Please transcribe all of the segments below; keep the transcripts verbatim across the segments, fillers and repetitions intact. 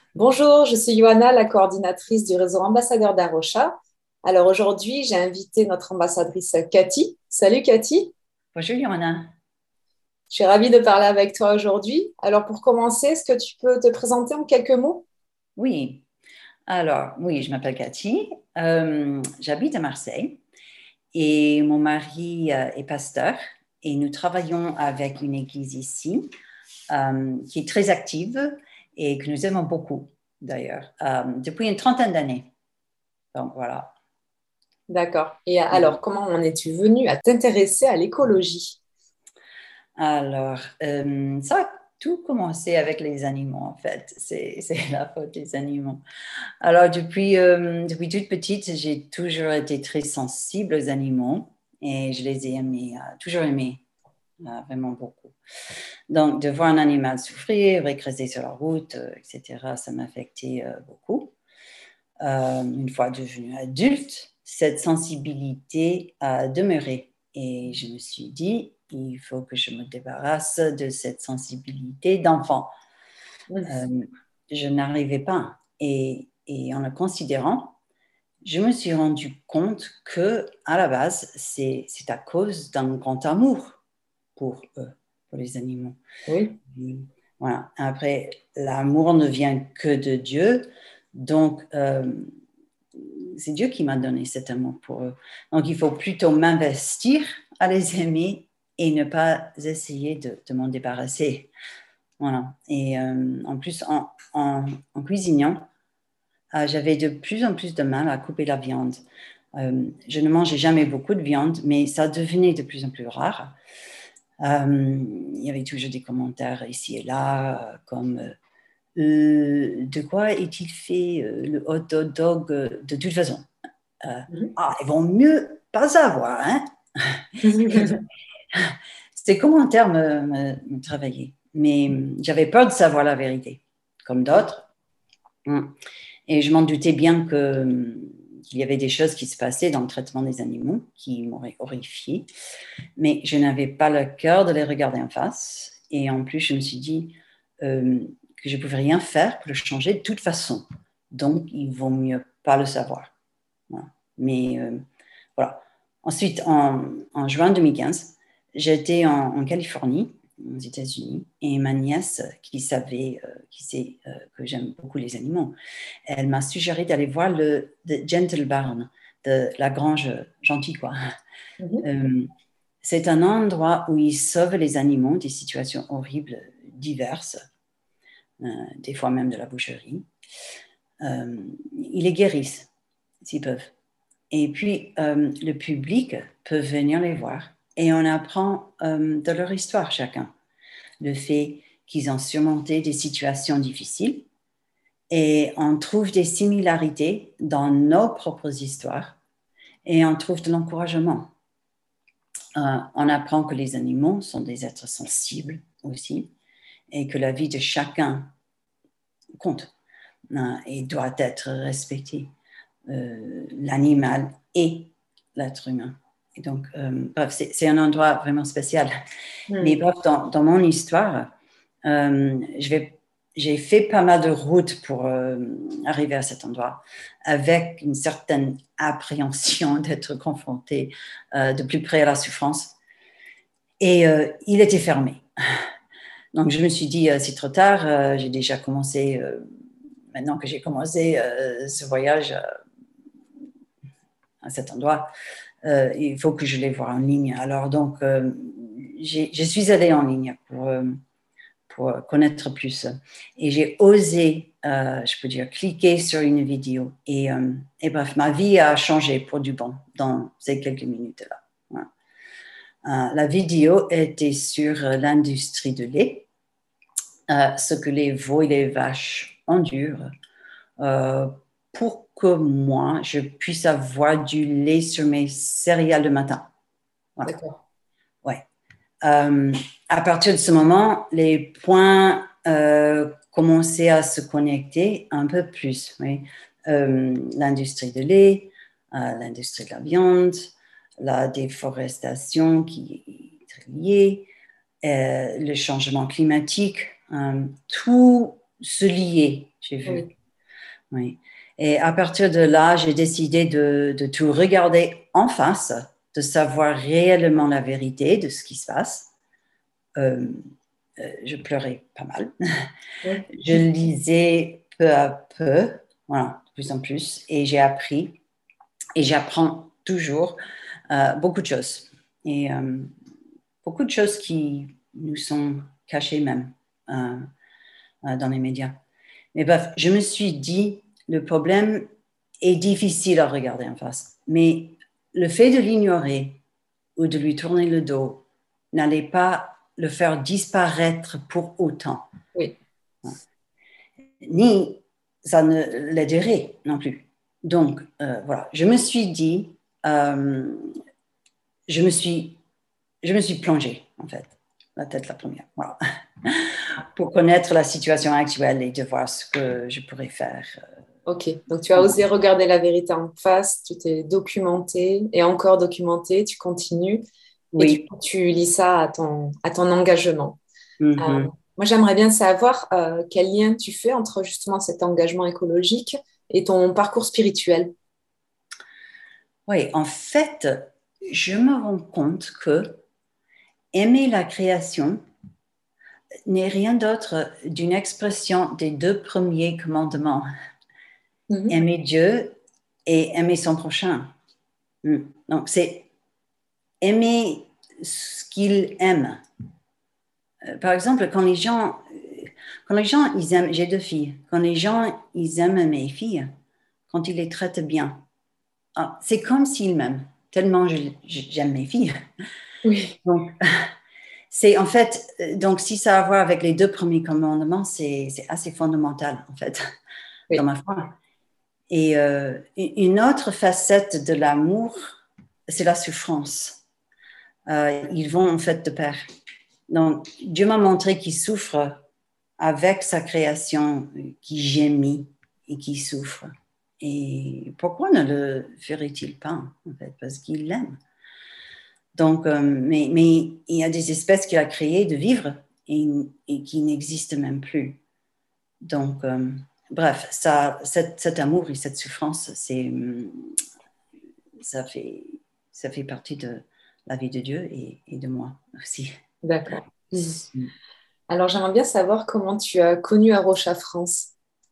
Bonjour, je suis Johanna, la coordinatrice du réseau Ambassadeur d'Arocha. Alors aujourd'hui, j'ai invité notre ambassadrice Cathy. Salut Cathy, Bonjour, Johanna. je suis ravie de parler avec toi aujourd'hui. Alors pour commencer, est-ce que tu peux te présenter en quelques mots? Oui, alors, oui, je m'appelle Cathy. Euh, j'habite à Marseille et mon mari euh, est pasteur et nous travaillons avec une église ici euh, qui est très active et que nous aimons beaucoup d'ailleurs, euh, depuis une trentaine d'années. Donc voilà. D'accord. Et alors, comment en es-tu venue à t'intéresser à l'écologie? Alors, euh, ça a tout commencé avec les animaux en fait. C'est, c'est la faute des animaux. Alors, depuis, euh, depuis toute petite, j'ai toujours été très sensible aux animaux et je les ai aimés, euh, toujours aimés, euh, vraiment beaucoup. Donc, de voir un animal souffrir, écraser sur la route, euh, et cetera, ça m'affectait euh, beaucoup. Euh, une fois devenue adulte, cette sensibilité a demeuré et je me suis dit, il faut que je me débarrasse de cette sensibilité d'enfant. Euh, je n'arrivais pas. Et, et en le considérant, je me suis rendu compte que, à la base, c'est, c'est à cause d'un grand amour pour eux, pour les animaux. Oui, Et voilà. Après, l'amour ne vient que de Dieu, donc euh, c'est Dieu qui m'a donné cet amour pour eux. Donc il faut plutôt m'investir à les aimer et ne pas essayer de, de m'en débarrasser. Voilà. Et euh, en plus, en, en, en cuisinant, euh, j'avais de plus en plus de mal à couper la viande. Euh, je ne mangeais jamais beaucoup de viande, mais ça devenait de plus en plus rare. Euh, il y avait toujours des commentaires ici et là, euh, comme euh, euh, de quoi est-il fait euh, le hot dog euh, de toute façon? Euh, ah, ils vont mieux pas savoir, hein? Ces commentaires me, me, me travaillaient, mais j'avais peur de savoir la vérité, comme d'autres. Et je m'en doutais bien que, qu'il y avait des choses qui se passaient dans le traitement des animaux qui m'auraient horrifiée, mais je n'avais pas le cœur de les regarder en face. Et en plus, je me suis dit euh, que je ne pouvais rien faire pour le changer de toute façon. Donc, il vaut mieux pas le savoir. Voilà. Mais euh, voilà. Ensuite, en, en juin deux mille quinze, j'étais en, en Californie, aux États-Unis, et ma nièce, qui savait, euh, qui sait euh, que j'aime beaucoup les animaux, elle m'a suggéré d'aller voir le The Gentle Barn, de la grange gentille, quoi. Euh, c'est un endroit où ils sauvent les animaux des situations horribles diverses, euh, des fois même de la boucherie. Euh, ils les guérissent s'ils peuvent. Et puis, euh, le public peut venir les voir et on apprend euh, de leur histoire chacun. Le fait qu'ils ont surmonté des situations difficiles et on trouve des similarités dans nos propres histoires et on trouve de l'encouragement. Euh, on apprend que les animaux sont des êtres sensibles aussi et que la vie de chacun compte euh, et doit être respectée. Euh, l'animal et l'être humain. Et donc, euh, bref, c'est, c'est un endroit vraiment spécial. Mais Mm. bref, dans, dans mon histoire, euh, je vais, j'ai fait pas mal de routes pour euh, arriver à cet endroit, avec une certaine appréhension d'être confrontée euh, de plus près à la souffrance. Et euh, il était fermé. Donc, je me suis dit, euh, c'est trop tard, euh, j'ai déjà commencé, euh, maintenant que j'ai commencé euh, ce voyage euh, à cet endroit, euh, il faut que je les vois en ligne. Alors, donc, euh, je suis allée en ligne pour, euh, pour connaître plus. Et j'ai osé, euh, je peux dire, cliquer sur une vidéo. Et, euh, et bref, ma vie a changé pour du bon dans ces quelques minutes-là. Voilà. Euh, la vidéo était sur l'industrie de lait, euh, ce que les veaux et les vaches endurent euh, pour que moi, je puisse avoir du lait sur mes céréales le matin. Voilà. D'accord. Ouais. Euh, à partir de ce moment, les points euh, commençaient à se connecter un peu plus. Oui. Euh, l'industrie de lait, euh, l'industrie de la viande, la déforestation qui est très liée, euh, le changement climatique, euh, tout se liait. j'ai vu. Oui. Oui. Et à partir de là, j'ai décidé de, de tout regarder en face, de savoir réellement la vérité de ce qui se passe. Euh, euh, je pleurais pas mal. Oui. Je lisais peu à peu, voilà, de plus en plus, et j'ai appris, et j'apprends toujours euh, beaucoup de choses. Et euh, beaucoup de choses qui nous sont cachées même euh, euh, dans les médias. Mais bref, je me suis dit, le problème est difficile à regarder en face, mais le fait de l'ignorer ou de lui tourner le dos n'allait pas le faire disparaître pour autant. Oui. Ni ça ne l'aiderait non plus. Donc, euh, voilà, je me suis dit, euh, je, me suis, je me suis plongée, en fait, la tête la première, voilà, pour connaître la situation actuelle et de voir ce que je pourrais faire. Ok, donc tu as osé regarder la vérité en face, tu t'es documenté et encore documenté, tu continues et du Oui. coup tu lis ça à ton, à ton engagement. Euh, Mm-hmm. moi, j'aimerais bien savoir euh, quel lien tu fais entre justement cet engagement écologique et ton parcours spirituel. Oui, en fait, je me rends compte que aimer la création n'est rien d'autre d'une expression des deux premiers commandements. Mhm. Aimer Dieu et aimer son prochain. Mm. Donc, c'est aimer ce qu'il aime. Euh, Par exemple, quand les gens, quand les gens, ils aiment, j'ai deux filles, quand les gens, ils aiment mes filles, quand ils les traitent bien, ah, c'est comme s'ils m'aiment, tellement je- je- j'aime mes filles. Oui, Donc, c'est en fait, euh, donc si ça a à voir avec les deux premiers commandements, c'est c'est assez fondamental, en fait, dans oui, ma foi. Et euh, une autre facette de l'amour, c'est la souffrance. Euh, ils vont en fait de pair. Donc, Dieu m'a montré qu'il souffre avec sa création, qui gémit et qui souffre. Et pourquoi ne le ferait-il pas, en fait? Parce qu'il l'aime. Donc, euh, mais, mais il y a des espèces qu'il a créées de vivre et, et qui n'existent même plus. Donc, euh, bref, ça, cet, cet amour et cette souffrance, c'est, ça, fait, ça fait partie de la vie de Dieu et, et de moi aussi. d'accord. Mhm. Alors, j'aimerais bien savoir comment tu as connu Arocha France.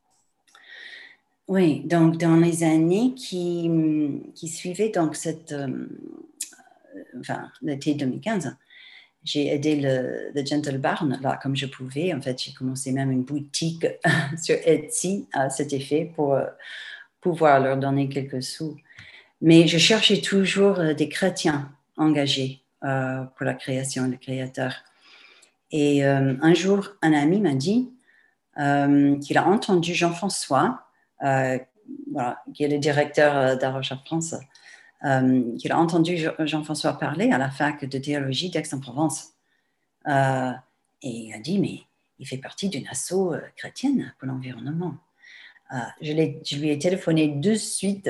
Oui, donc dans les années qui, qui suivaient donc cette, euh, enfin, l'été deux mille quinze, j'ai aidé le, le Gentle Barn là comme je pouvais. En fait, j'ai commencé même une boutique sur Etsy à cet effet pour euh, pouvoir leur donner quelques sous. Mais je cherchais toujours euh, des chrétiens engagés euh, pour la création, le créateur. Et euh, un jour, un ami m'a dit euh, qu'il a entendu Jean-François, euh, voilà, qui est le directeur euh, d'Arocha France, euh, qu'il a entendu Jean-François parler à la fac de théologie d'Aix-en-Provence. Euh, et il a dit, mais il fait partie d'une asso euh, chrétienne pour l'environnement. Euh, je, je lui ai téléphoné de suite.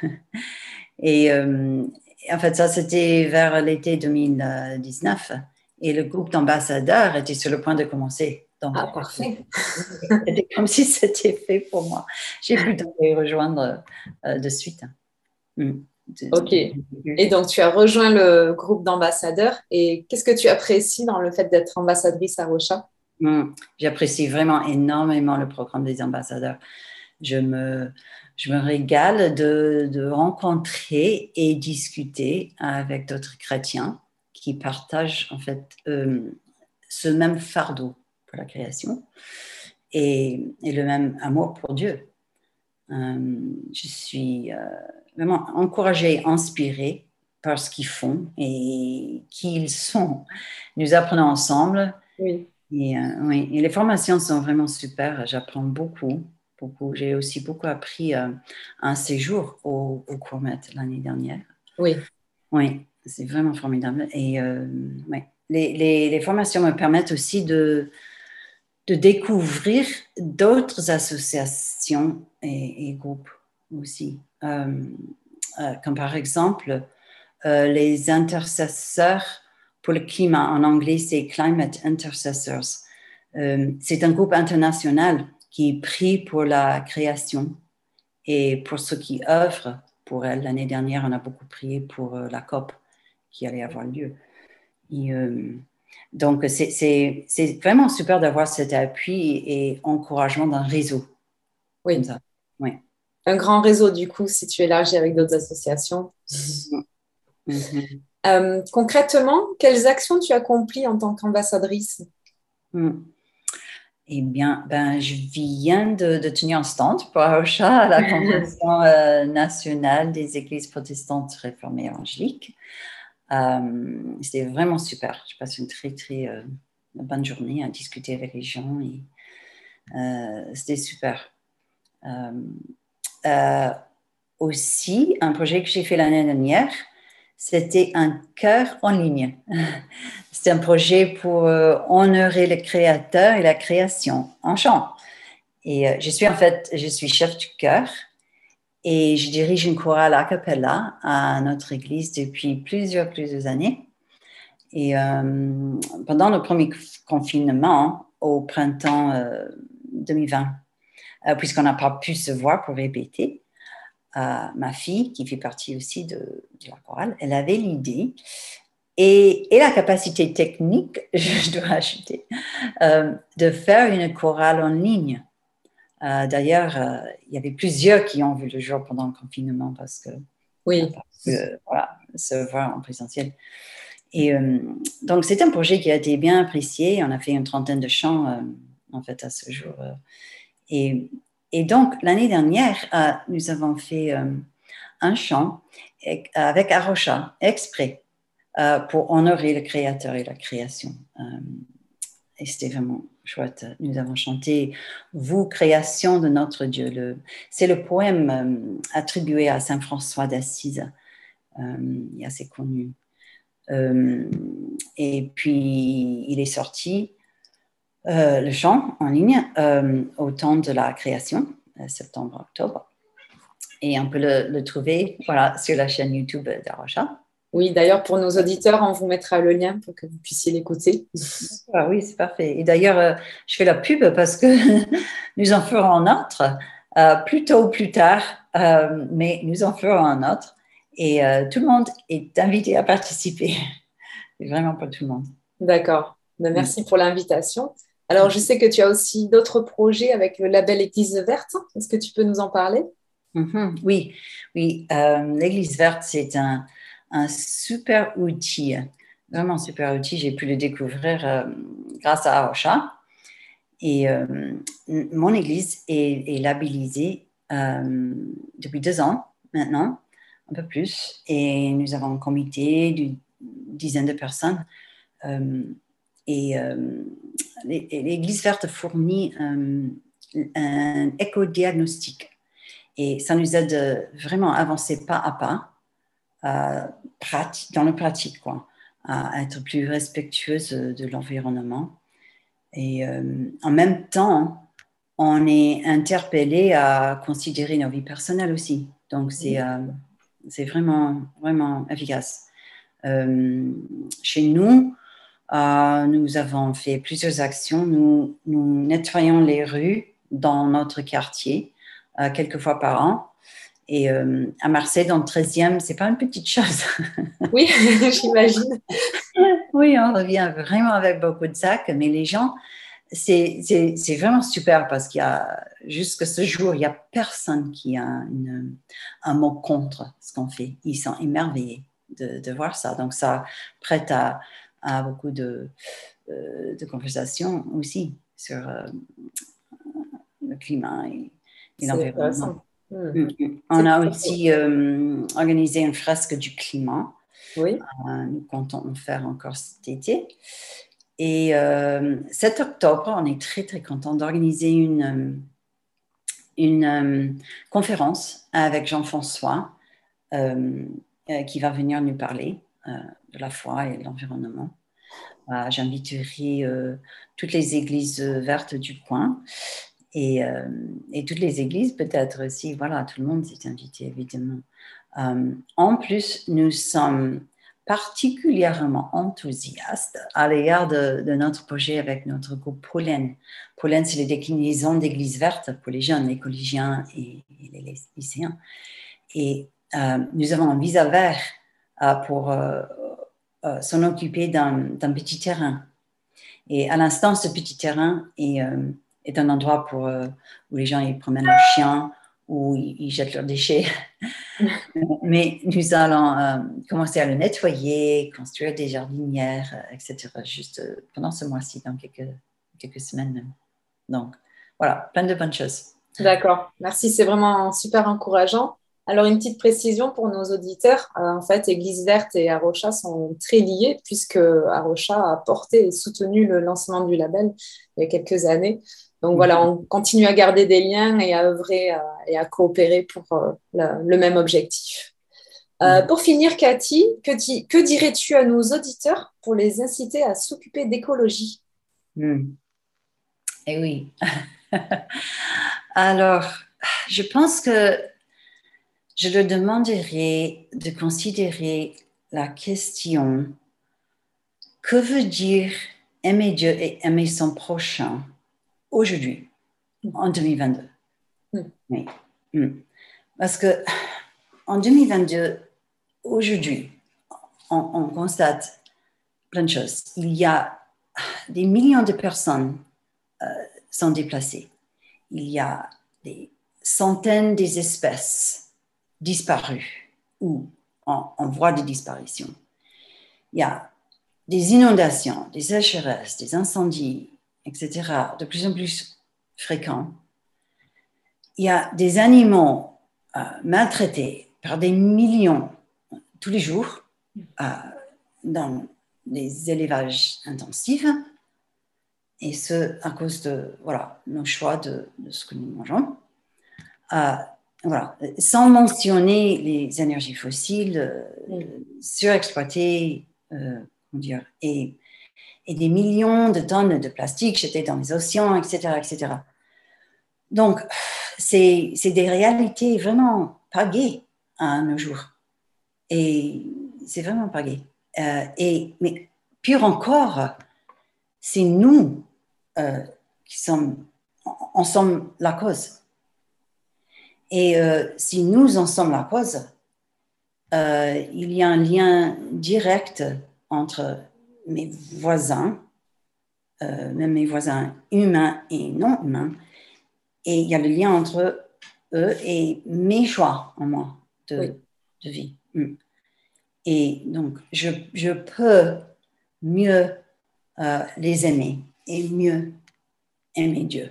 et euh, en fait, ça, c'était vers l'été deux mille dix-neuf. Et le groupe d'ambassadeurs était sur le point de commencer. Donc, Ah, parfait. c'était comme si c'était fait pour moi. J'ai pu les rejoindre euh, de suite. Mm. De- Ok. de- Et donc, tu as rejoint le groupe d'ambassadeurs. Et qu'est-ce que tu apprécies dans le fait d'être ambassadrice à Rocha? Mm. J'apprécie vraiment énormément le programme des ambassadeurs. Je me, je me régale de, de rencontrer et discuter avec d'autres chrétiens qui partagent en fait euh, ce même fardeau pour la création et, et le même amour pour Dieu. Euh, je suis euh, vraiment encouragée, inspirée par ce qu'ils font et qui ils sont. Nous apprenons ensemble Oui. et, euh, oui, et les formations sont vraiment super. J'apprends beaucoup, beaucoup. J'ai aussi beaucoup appris euh, un séjour au, au Courmet l'année dernière. Oui. Oui, c'est vraiment formidable. Et euh, ouais. les, les, les formations me permettent aussi de, de découvrir d'autres associations et, et groupes aussi. Euh, euh, comme par exemple euh, les intercesseurs pour le climat. En anglais, c'est Climate Intercessors. Euh, c'est un groupe international qui prie pour la création et pour ceux qui œuvrent pour elle. L'année dernière, on a beaucoup prié pour euh, la COP qui allait avoir lieu. Et, euh, donc, c'est, c'est, c'est vraiment super d'avoir cet appui et encouragement d'un réseau comme Oui, ça. Oui. un grand réseau du coup, si tu élargis avec d'autres associations. Mm-hmm. Euh, concrètement, quelles actions tu accomplis en tant qu'ambassadrice? Mm. Eh bien, ben, je viens de, de tenir un stand pour Arusha à la Convention euh, nationale des Églises protestantes réformées évangéliques. Euh, c'était vraiment super. Je passe une très, très euh, bonne journée à discuter avec les gens et euh, c'était super. Euh, euh, aussi, un projet que j'ai fait l'année dernière, c'était un chœur en ligne. C'est un projet pour euh, honorer le créateur et la création en chant. Et euh, je suis en fait, je suis chef du chœur et je dirige une chorale a cappella à notre église depuis plusieurs, plusieurs années. Et euh, pendant le premier confinement, au printemps euh, deux mille vingt, euh, puisqu'on n'a pas pu se voir pour répéter, euh, ma fille, qui fait partie aussi de, de la chorale, elle avait l'idée et, et la capacité technique, je dois ajouter, euh, de faire une chorale en ligne. Euh, d'ailleurs, euh, il y avait plusieurs qui ont vu le jour pendant le confinement parce que n'a Oui, pas pu euh, voilà, se voir en présentiel. Et euh, donc, c'est un projet qui a été bien apprécié. On a fait une trentaine de chants, euh, en fait, à ce jour. Euh, et, et donc, l'année dernière, euh, nous avons fait euh, un chant avec Arosha, exprès, euh, pour honorer le créateur et la création. Euh, et c'était vraiment chouette. Nous avons chanté Vous, création de notre Dieu. Le, c'est le poème euh, attribué à Saint François d'Assise, euh, assez connu. Euh, et puis, il est sorti, euh, le chant en ligne, euh, au temps de la création, euh, septembre-octobre. Et on peut le, le trouver voilà, sur la chaîne YouTube d'Arosha. oui, d'ailleurs, pour nos auditeurs, on vous mettra le lien pour que vous puissiez l'écouter. Ah oui, c'est parfait. Et d'ailleurs, euh, je fais la pub parce que nous en ferons un autre, euh, plus tôt ou plus tard, euh, mais nous en ferons un autre. Et euh, tout le monde est invité à participer. C'est vraiment pour tout le monde. D'accord. Ben, Mm. merci pour l'invitation. Alors, je sais que tu as aussi d'autres projets avec le label Église verte. Est-ce que tu peux nous en parler? Mhm. Oui, oui. Euh, l'Église verte, c'est un, un super outil, vraiment super outil. J'ai pu le découvrir euh, grâce à Aosha. Et euh, mon église est, est labellisée euh, depuis deux ans maintenant, un peu plus. Et nous avons un comité d'une dizaine de personnes. Euh, et euh, l'Église verte fournit euh, un éco-diagnostic. Et ça nous aide vraiment à avancer pas à pas euh, dans le pratique, quoi, à être plus respectueuse de l'environnement. Et euh, en même temps, on est interpellé à considérer nos vies personnelles aussi. Donc, c'est euh, c'est vraiment, vraiment efficace. Euh, chez nous, euh, nous avons fait plusieurs actions. Nous, nous nettoyons les rues dans notre quartier euh, quelques fois par an. Et euh, à Marseille, dans le treizième, ce n'est pas une petite chose. Oui, j'imagine. Oui, on revient vraiment avec beaucoup de sacs, mais les gens, c'est, c'est, c'est vraiment super parce qu'il y a, jusqu'à ce jour, il n'y a personne qui a une, un mot contre ce qu'on fait. Ils sont émerveillés de, de voir ça. Donc, ça prête à, à beaucoup de, euh, de conversations aussi sur euh, le climat et, et C'est l'environnement. intéressant. Hmm. Mm, mm. On C'est a très beau. aussi euh, organisé une fresque du climat. Oui, Euh, nous comptons en faire encore cet été. Et euh, sept octobre, on est très, très content d'organiser une, une euh, conférence avec Jean-François euh, euh, qui va venir nous parler euh, de la foi et de l'environnement. Euh, j'inviterai euh, toutes les églises vertes du coin et, euh, et toutes les églises peut-être aussi. Voilà, tout le monde est invité évidemment. Euh, en plus, nous sommes particulièrement enthousiastes à l'égard de, de notre projet avec notre groupe Pollen. Pollen, c'est les déclinaisons d'Église verte pour les jeunes, les collégiens et, et les lycéens. Et euh, nous avons un visa vert euh, pour euh, euh, s'en occuper d'un, d'un petit terrain. Et à l'instant, ce petit terrain est, euh, est un endroit pour, euh, où les gens ils promènent leurs chiens, où ils, ils jettent leurs déchets. Mais nous allons euh, commencer à le nettoyer, construire des jardinières, euh, et cetera, juste euh, pendant ce mois-ci, dans quelques, quelques semaines même. Donc, voilà, plein de bonnes choses. D'accord, merci, c'est vraiment super encourageant. Alors, une petite précision pour nos auditeurs. Euh, en fait, Église verte et Arocha sont très liés puisque Arocha a porté et soutenu le lancement du label il y a quelques années. Donc voilà, on continue à garder des liens et à œuvrer euh, et à coopérer pour euh, le, le même objectif. Euh, pour finir, Cathy, que, di- que dirais-tu à nos auditeurs pour les inciter à s'occuper d'écologie? Mm. Eh oui. Alors, je pense que je leur demanderai de considérer la question que veut dire aimer Dieu et aimer son prochain aujourd'hui, en deux mille vingt-deux. Mm. Oui. Mm. Parce que en deux mille vingt-deux, aujourd'hui, on, on constate plein de choses. Il y a des millions de personnes euh, sont déplacées. Il y a des centaines d'espèces disparues ou en, en voie de disparition. Il y a des inondations, des sécheresses, des incendies, et cetera, de plus en plus fréquents. Il y a des animaux euh, maltraités par des millions tous les jours euh, dans les élevages intensifs, et ce à cause de voilà, nos choix de, de ce que nous mangeons. Euh, voilà. Sans mentionner les énergies fossiles euh, Mm. surexploitées, euh, comment dire, et, et des millions de tonnes de plastique jetées dans les océans, et cetera, et cetera. Donc, c'est, c'est des réalités vraiment pas gaies à nos jours. Et c'est vraiment pas gai. Euh, et, mais pire encore, c'est nous euh, qui sommes, en sommes la cause. Et euh, si nous en sommes la cause, euh, il y a un lien direct entre mes voisins, euh, même mes voisins humains et non humains, et il y a le lien entre eux et mes choix en moi de, Oui. de vie. Et donc, je, je peux mieux euh, les aimer et mieux aimer Dieu.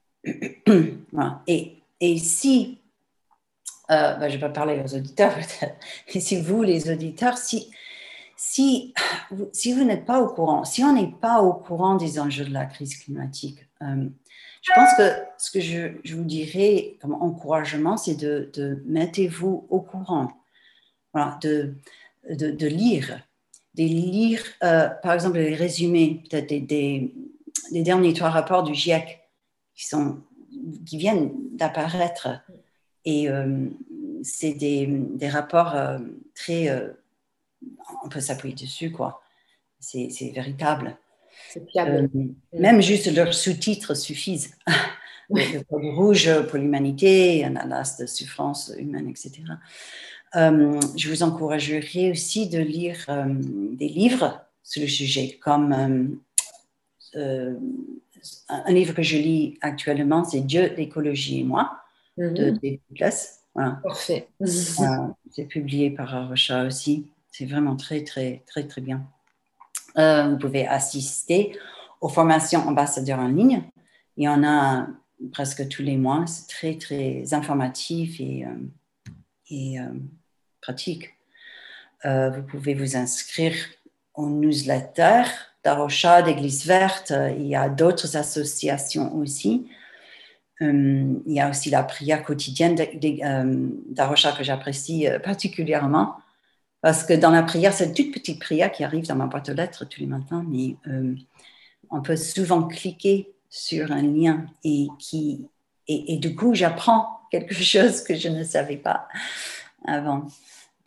Voilà. Et, et si, euh, ben, je vais pas parler aux auditeurs peut-être, mais si vous, les auditeurs, si, si, si vous n'êtes pas au courant, si on n'est pas au courant des enjeux de la crise climatique, euh, je pense que ce que je, je vous dirais comme encouragement, c'est de, de mettez-vous au courant, voilà, de, de, de lire, de lire, euh, par exemple, les résumés, peut-être des, des, des derniers trois rapports du GIEC qui, sont, qui viennent d'apparaître. Et euh, c'est des, des rapports euh, très... Euh, on peut s'appuyer dessus, quoi. C'est, c'est véritable. C'est fiable. Euh, Mm. même juste leurs sous-titres suffisent. Le, le code rouge pour l'humanité, un atlas de souffrance humaine, et cetera. Euh, je vous encouragerai aussi de lire euh, des livres sur le sujet, comme euh, euh, un livre que je lis actuellement, c'est Dieu, l'écologie et moi, de Mm-hmm. David Glass. Voilà. Parfait. Euh, c'est publié par Arocha aussi. C'est vraiment très, très, très, très bien. Euh, vous pouvez assister aux formations ambassadeurs en ligne. Il y en a presque tous les mois. C'est très, très informatif et, euh, et euh, pratique. Euh, vous pouvez vous inscrire aux newsletters d'Arocha, d'Église verte. Il y a d'autres associations aussi. Euh, il y a aussi la prière quotidienne d'Arocha que j'apprécie particulièrement. Parce que dans la prière, c'est une toute petite prière qui arrive dans ma boîte aux lettres tous les matins, mais euh, on peut souvent cliquer sur un lien et, qui, et, et du coup, j'apprends quelque chose que je ne savais pas avant.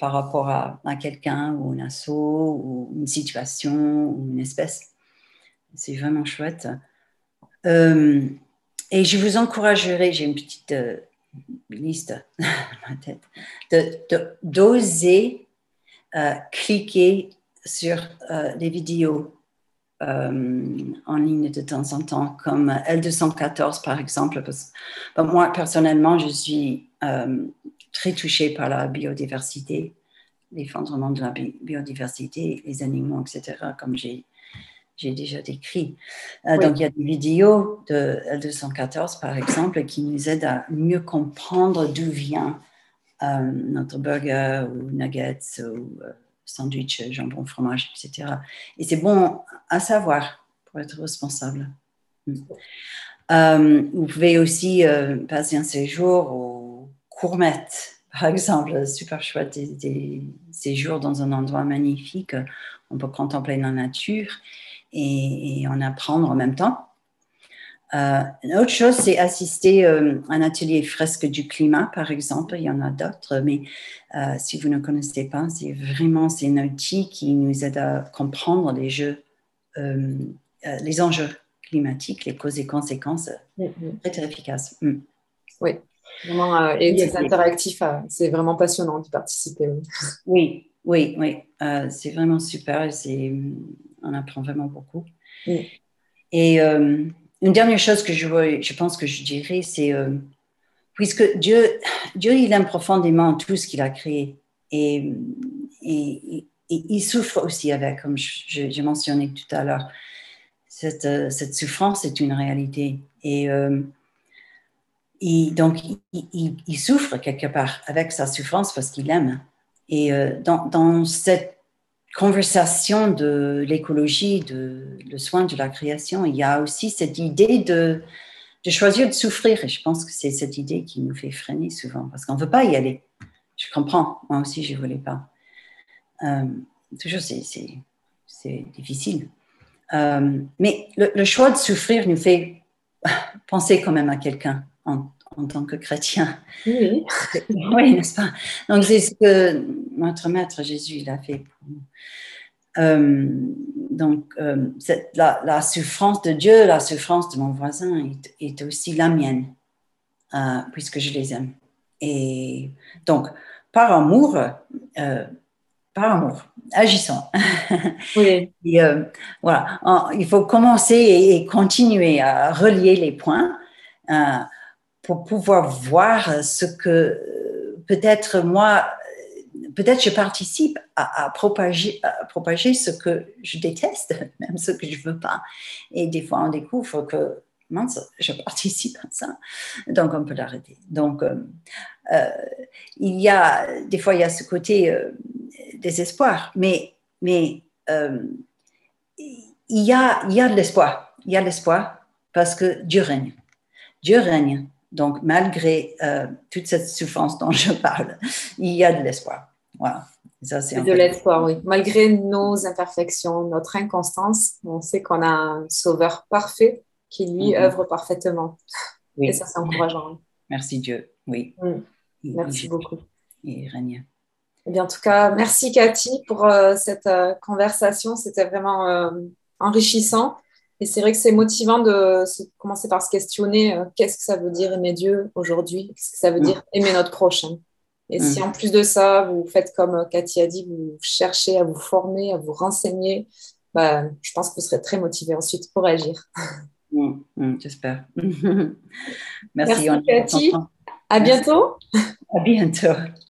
par rapport à, à quelqu'un ou un asso ou une situation ou une espèce. C'est vraiment chouette. Euh, et je vous encouragerai, j'ai une petite euh, liste dans ma tête, de, de, d'oser euh, cliquer sur euh, des vidéos euh, en ligne de temps en temps, comme L deux cent quatorze par exemple. Parce que moi, personnellement, je suis euh, très touchée par la biodiversité, l'effondrement de la bi- biodiversité, les animaux, et cetera, comme j'ai j'ai déjà décrit. Euh, Oui. Donc, il y a des vidéos de L deux cent quatorze, par exemple, qui nous aident à mieux comprendre d'où vient euh, notre burger ou nuggets ou euh, sandwich, jambon, fromage, et cetera. Et c'est bon à savoir pour être responsable. Mm. Euh, vous pouvez aussi euh, passer un séjour au Courmette, par exemple, super chouette, des, des séjours dans un endroit magnifique. On peut contempler la nature et, et en apprendre en même temps. Euh, une autre chose, c'est assister euh, à un atelier fresque du climat, par exemple. Il y en a d'autres, mais euh, si vous ne connaissez pas, c'est vraiment c'est un outil qui nous aide à comprendre les jeux, euh, euh, les enjeux climatiques, les causes et conséquences. Mm-hmm. Très, très efficace. Mm. Oui, vraiment, euh, et Oui, très interactif. Euh, c'est vraiment passionnant d'y participer. oui, oui. oui. Euh, c'est vraiment super. C'est, on apprend vraiment beaucoup. Mm. Et euh, une dernière chose que je, je pense que je dirais, c'est euh, puisque Dieu, Dieu, il aime profondément tout ce qu'il a créé. Et, et, et, et il souffre aussi avec, comme j'ai mentionné tout à l'heure. Cette, cette souffrance est une réalité. Et, euh, et donc, il, il, il, souffre quelque part avec sa souffrance parce qu'il aime. Et euh, dans, dans cette conversation de l'écologie, de le soin de la création, il y a aussi cette idée de, de choisir de souffrir. Et je pense que c'est cette idée qui nous fait freiner souvent parce qu'on ne veut pas y aller. Je comprends, moi aussi, je ne voulais pas. Euh, toujours, c'est, c'est, c'est difficile. Euh, mais le, le choix de souffrir nous fait penser quand même à quelqu'un en, en tant que chrétien. Oui. Oui, n'est-ce pas? Donc, c'est ce que notre Maître Jésus il a fait pour nous. Euh, donc, euh, cette, la, la souffrance de Dieu, la souffrance de mon voisin est, est aussi la mienne, euh, puisque je les aime. Et donc, par amour, euh, par amour, agissons. Oui. Et, euh, voilà, il faut commencer et, et continuer à relier les points euh, pour pouvoir voir ce que euh, peut-être moi, peut-être je participe à, à, propager, à propager ce que je déteste, même ce que je ne veux pas. Et des fois, on découvre que mince, je participe à ça, donc on peut l'arrêter. Donc, euh, euh, il y a, des fois, il y a ce côté euh, désespoir, mais, mais euh, il y a, il y a de l'espoir. Il y a de l'espoir parce que Dieu règne. Dieu règne. Donc, malgré euh, toute cette souffrance dont je parle, il y a de l'espoir. Voilà. Ça, c'est Et en de fait... l'espoir, oui. Malgré nos imperfections, notre inconstance, on sait qu'on a un sauveur parfait qui, lui, Mm-hmm. œuvre parfaitement. Oui. Et ça, c'est encourageant. Merci Dieu. Oui. Mm. Il, Merci il, beaucoup. il règne. Eh bien, en tout cas, merci Cathy pour euh, cette euh, conversation. C'était vraiment euh, enrichissant. Et c'est vrai que c'est motivant de se- commencer par se questionner euh, qu'est-ce que ça veut dire aimer Dieu aujourd'hui? Qu'est-ce que ça veut Mm. dire aimer notre prochain? Et Mm. si en plus de ça, vous faites comme euh, Cathy a dit, vous cherchez à vous former, à vous renseigner, bah, je pense que vous serez très motivé ensuite pour agir. Mm. Mm. J'espère. Merci. Merci On est Cathy. content. À Merci. bientôt. À bientôt.